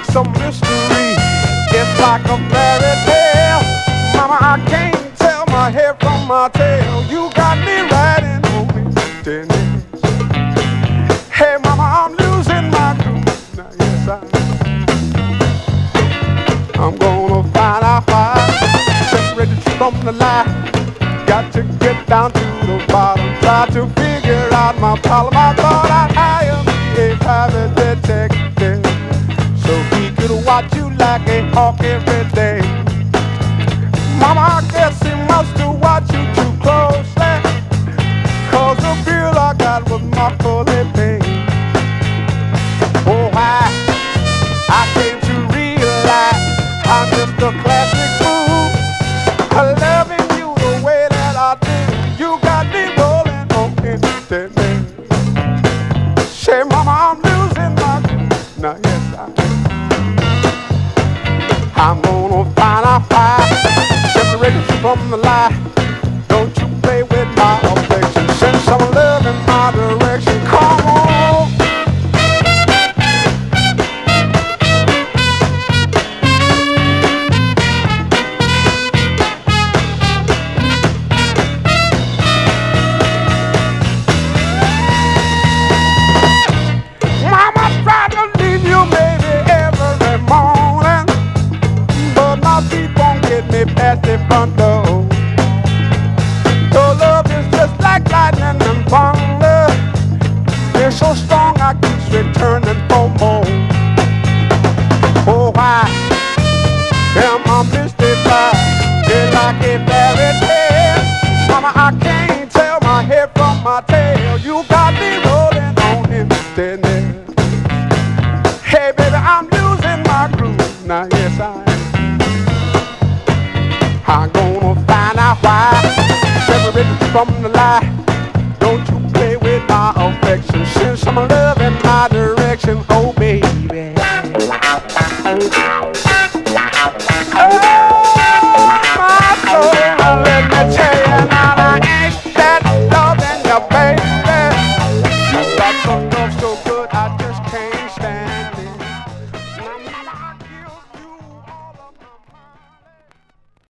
some mystery. It's like a fairy tale. Mama, I can't tell my head from my tail. You got me riding on maintenance. Hey, mama, I'm losing my groove. Now, yes, I'm gonna find out why. Separate the truth from the lie. Got to get down to the bottom. Try to figure out my problem. I thought I'd hire me a private detective, so he could watch you like a hawk every day. Mama, I guess he must have watched you too closely, 'cause the bill I got was awfully paid. Oh, I came to realize I'm just a classic fool, loving you the way that I do. You got me rolling on internet. Say, mama, I'm losing my groove. Now, yes, I'm gonna find out why. Separate the truth from the lie. Don't you play with my affection. Send some love in my direction. Come on. Mama tried to leave you maybe every morning, but my feet won't get me past the front door. Your love is just like lightning and thunder. It's so strong I keep returning for more. Oh, why am I mystified? It's like a fairy tale. Mama, I can't tell my head from my tail. You got me rolling on internet. Hey, baby, I'm losing my groove. Now, yes, I am. I'm gonna find out why. Separate from the lie.